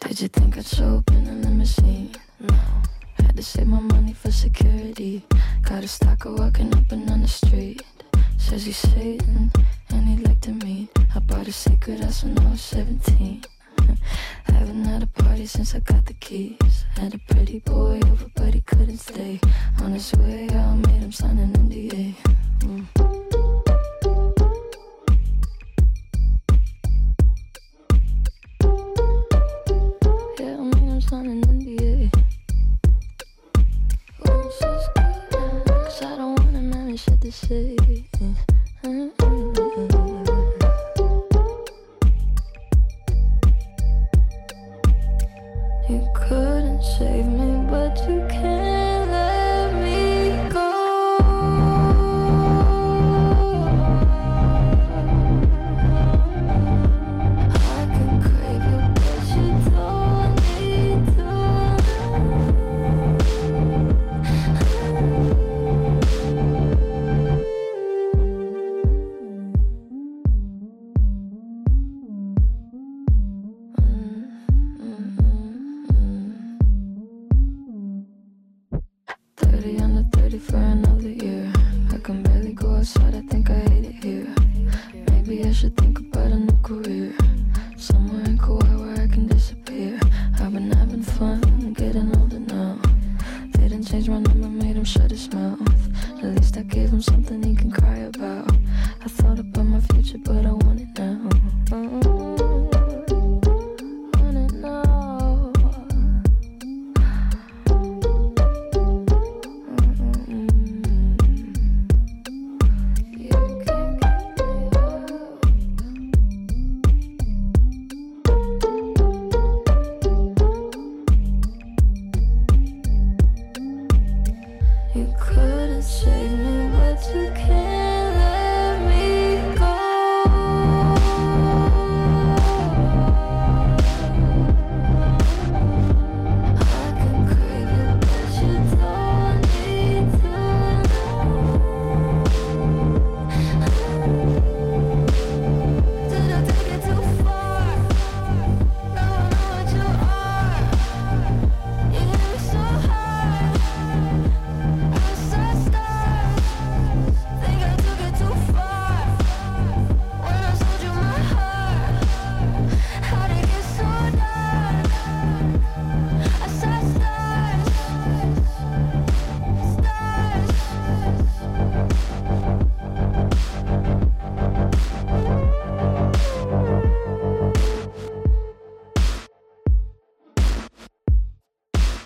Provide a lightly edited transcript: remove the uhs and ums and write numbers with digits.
Did you think I'd show up in a limousine? No. Had to save my money for security. Got a stalker walking up and down the street. Says he's Satan and he'd like to meet. I bought a secret house when I was 17. Haven't had a party since I got the keys. Had a pretty boy over but he couldn't stay. On his way I made him sign an NDA. Yeah, I made him sign an NDA. Cause I don't want him having shit to say. You couldn't save me, but you can.